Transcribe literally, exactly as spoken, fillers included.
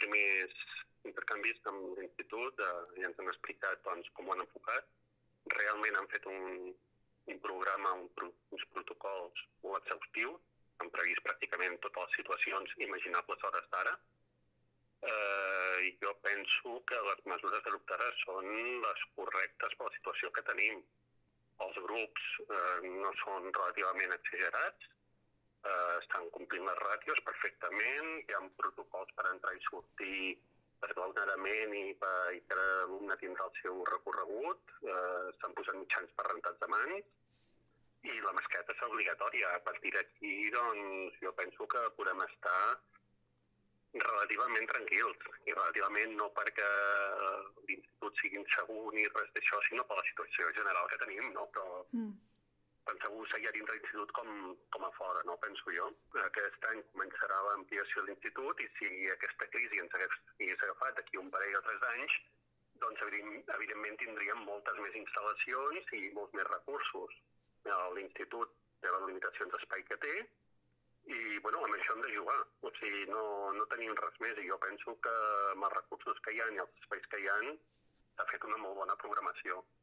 primers intercanvis amb l'institut i ens han explicat com ho han enfocat. Realment han fet un programa, uns protocols molt exhaustius, han previst pràcticament totes les situacions imaginables a hores d'ara. I jo penso que les mesures adoptades són les correctes per la situació que tenim. Els grups no són relativament exagerats, estan complint les ràtios perfectament, hi ha protocols per entrar i sortir esglaonadament i cada alumne tindrà el seu recorregut, s'han posat mitjans per rentats de mans i la mascareta és obligatòria. A partir d'aquí, doncs, jo penso que podem estar relativament tranquils, i relativament no perquè l'institut sigui insegur ni res d'això, sinó per la situació general que tenim, no? Però tan segur seguir dins de l'institut com a fora, no? Penso jo. Aquest any començarà l'ampliació de l'institut i si aquesta crisi ens hagués agafat d'aquí un parell o tres anys, doncs evidentment tindríem moltes més instal·lacions i molts més recursos. L'institut té les limitacions d'espai que té i, bueno, amb això hem de jugar. O sigui, no tenim res més i jo penso que amb els recursos que hi ha i els espais que hi ha s'ha fet una molt bona programació.